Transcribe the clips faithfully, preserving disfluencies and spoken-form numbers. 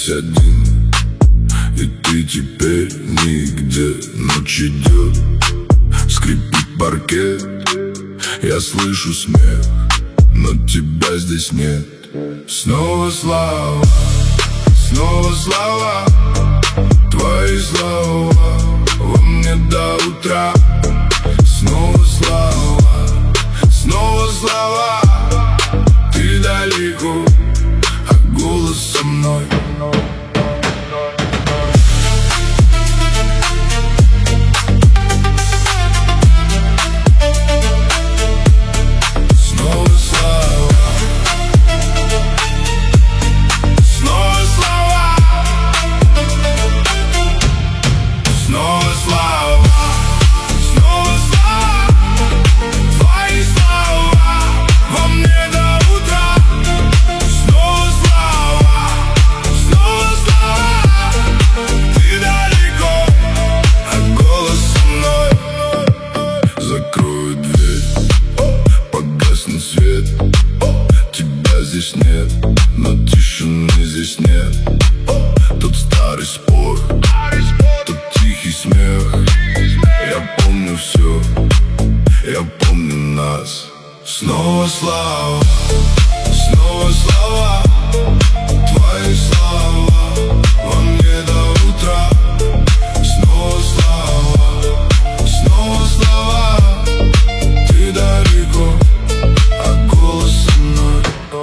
здесь один, и ты теперь нигде. Ночь идет, скрипит паркет, я слышу смех, но тебя здесь нет. Снова слова, снова слова, твои слова во мне до утра. Снова слова, снова слова, ты далеко, а голос со мной. Здесь нет, но тишины здесь нет. Тут старый спор, тут тихий смех. Я помню все, я помню нас. Снова слова, снова слова, твои слова во мне до утра. Снова слова, снова слова, ты далеко, а голос со мной.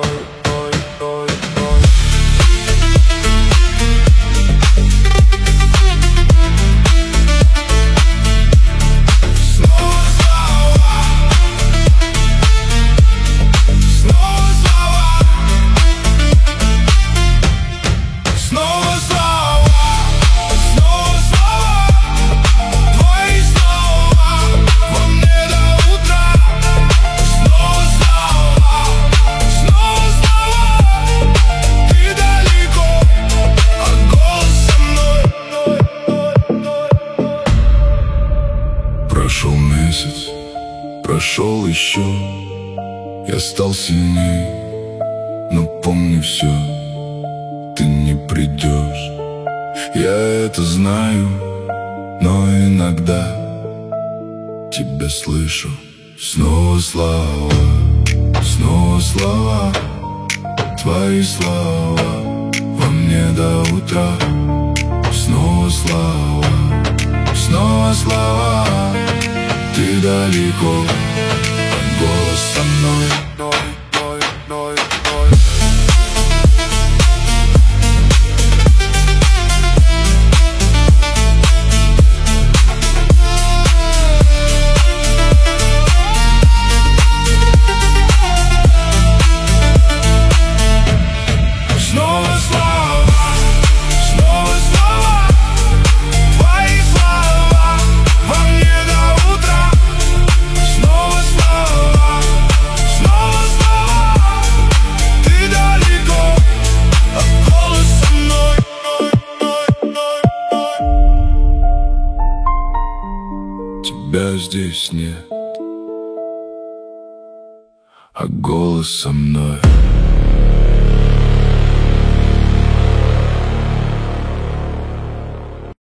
Прошел месяц, прошел еще, я стал сильней, но помни все, ты не придешь. Я это знаю, но иногда тебя слышу. Снова слова, снова слова, твои слова во мне до утра. Снова слова, снова слова, ты далеко, а голос со мной. Тебя здесь нет, а голос со мной.